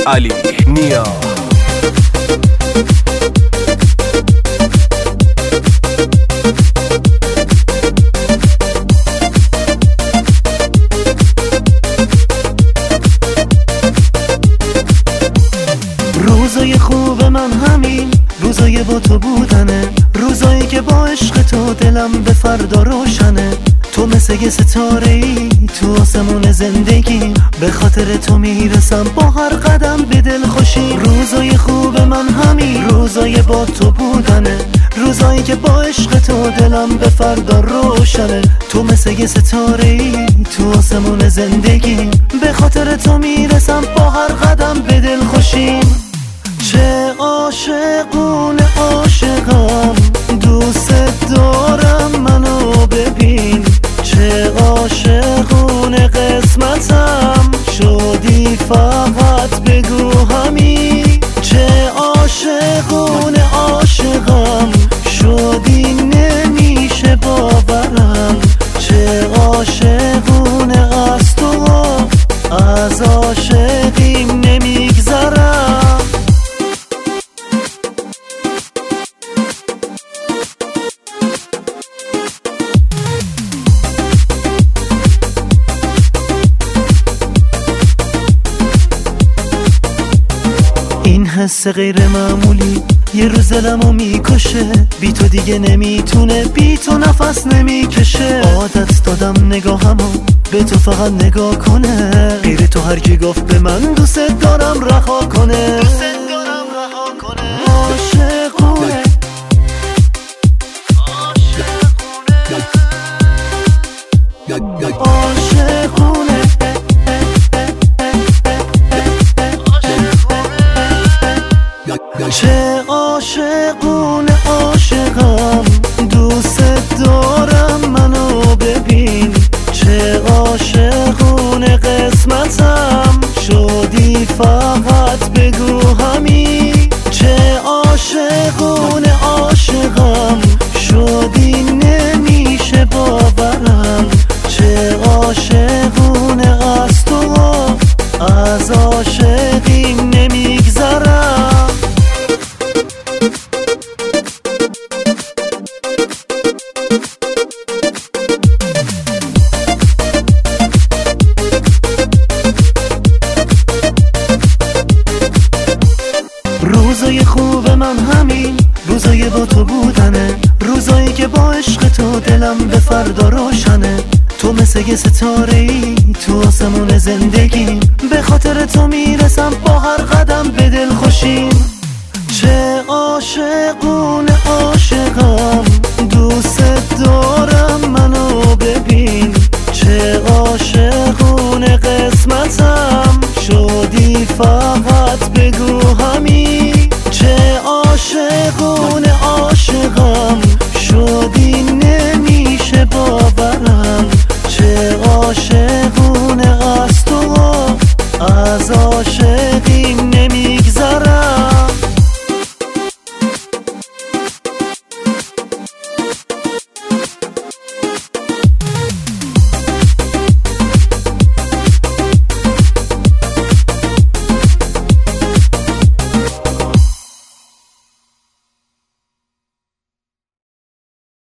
علی نیا. روزای خوب من همین روزای با تو بودنه، روزایی که با عشق تو دلم به فردا روشنه. تو مثل یه ستاره ای تو آسمون زندگی، به خاطر تو میرسم با هر قدم به دل خوشی. روزای خوب من همین روزای با تو بودنه، روزایی که با عشق تو دلم به فردا روشنه. تو مثل یه ستاره ای تو آسمون زندگی، به خاطر تو میرسم با هر قدم به دل خوشی. چه عاشقونه عاشقم، دوست دارم منو ببین. چه عاشقونه قسمتم، شدی فقط بگو همین. چه عاشقونه عاشقم، شدی نمیشه باورم. چه عاشقونه از تو، از عاشقیم نمیگذرم. این حس غیر معمولی یه روز دلمو میکشه، بی تو دیگه نمیتونه، بی تو نفس نمیکشه. عادت دادم نگاهمو به تو فقط نگاه کنه، غیر تو هر کی گفت به من دوست دارم رها کنه. عاشقونه عاشقونه چه عاشقونه عاشقم، دوست دارم منو ببین. چه عاشقونه قسمتم، شدی فقط بگو همین. چه عاشقونه عاشقم، شدی نمیشه باورم. چه عاشقونه از تو، از عاشقیم نمیگذرم. روزای خوب من همین روزای با تو بودنه، روزایی که با عشق تو دلم به فردا روشنه. تو مثل یه ستاره ای تو آسمون زندگی، به خاطر تو میرسم با هر قدم به دل خوشیم. چه عاشقونه عاشقم، دوست دارم منو ببین. چه عاشقونه قسمتم، شدی فقط بگو همین.